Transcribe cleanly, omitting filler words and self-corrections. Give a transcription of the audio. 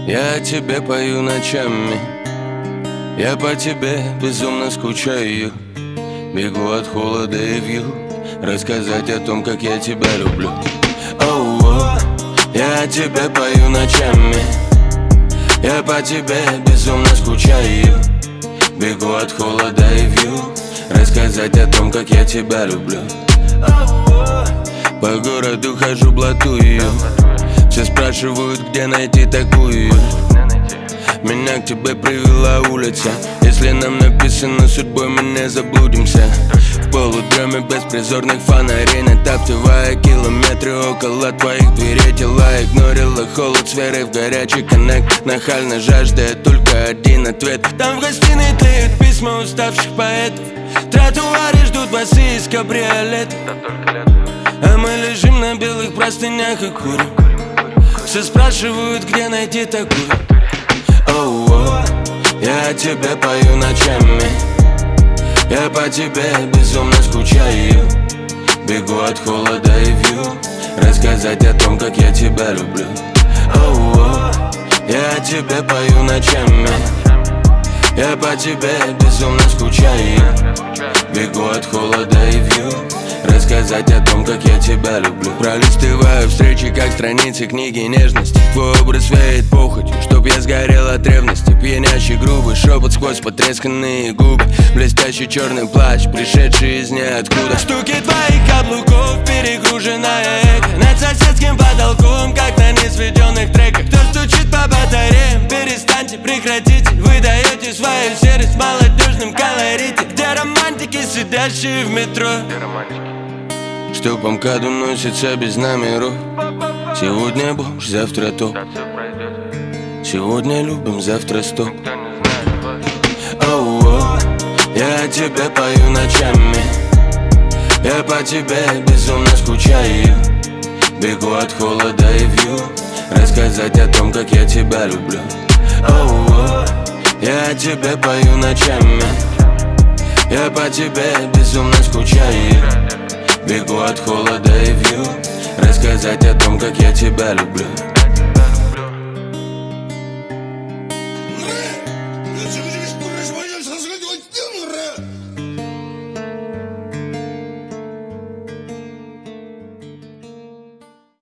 Я о тебе пою ночами, я по тебе безумно скучаю. Бегу от холода и вьюг, рассказать о том, как я тебя люблю. Оу, я о тебе пою ночами, я по тебе безумно скучаю. Бегу от холода и вьюг, рассказать о том, как я тебя люблю. По городу хожу, блатую, все спрашивают, где найти такую. Меня к тебе привела улица. Если нам написано судьбой, мы не заблудимся. В полудреме беспризорных фонарей, натаптывая километры около твоих дверей. Тела игнорила холод с верой в горячий коннект, нахально жаждая только один ответ. Там в гостиной тлеют письма уставших поэтов, тротуары ждут басы из кабриолетов, а мы лежим на белых простынях и курим. Все спрашивают, где найти такую. Оу, я о тебе пою ночами, я по тебе безумно скучаю. Бегу от холода и вьюг, рассказать о том, как я тебя люблю. Оу, я о тебе пою ночами, я по тебе безумно скучаю. Бегу от холода и вьюг, рассказать о том, как я тебя люблю. Пролистываю встречи, как страницы книги нежности. Твой образ веет похотью, чтоб я сгорел от ревности. Пьянящий грубый шепот сквозь потресканные губы, блестящий черный плащ, пришедший из ниоткуда. Стуки твоих каблуков, перегруженная эко над соседским потолком, как на несведенных треках. Кто стучит по батареям, перестаньте, прекратите. Вы даете свою серость в молодежном колорите. Где романтики, сидящие в метро, что по МКАДу носится без номеров. Сегодня бомж, завтра топ. Сегодня любим, завтра стоп. Оу, я о тебе пою ночами, я по тебе безумно скучаю. Бегу от холода и вьюг, рассказать о том, как я тебя люблю. Оу, я о тебе пою ночами, я по тебе безумно скучаю. Бегу от холода и вьюг, рассказать о том, как я тебя люблю.